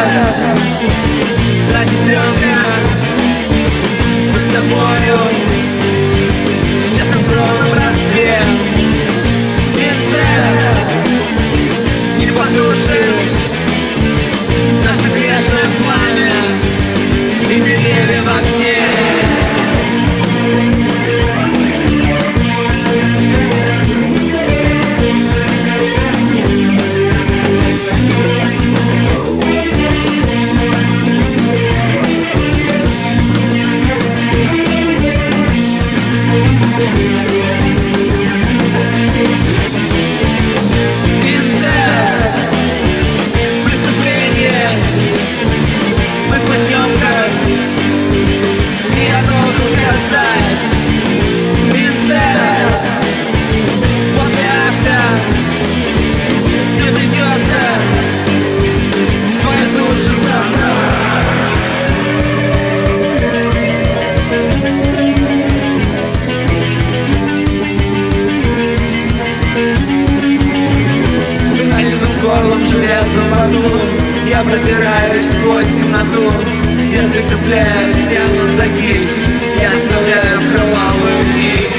Да, сестренка, мы с тобою в честном кровном родстве. Инцест не потушишь наше грешное пламя и деревья в огне. Горлом железом в аду я пробираюсь сквозь темноту. Ветки цепляют, тянут за кисть, я оставляю кровавую нить.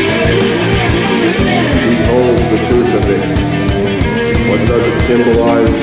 What does it symbolize?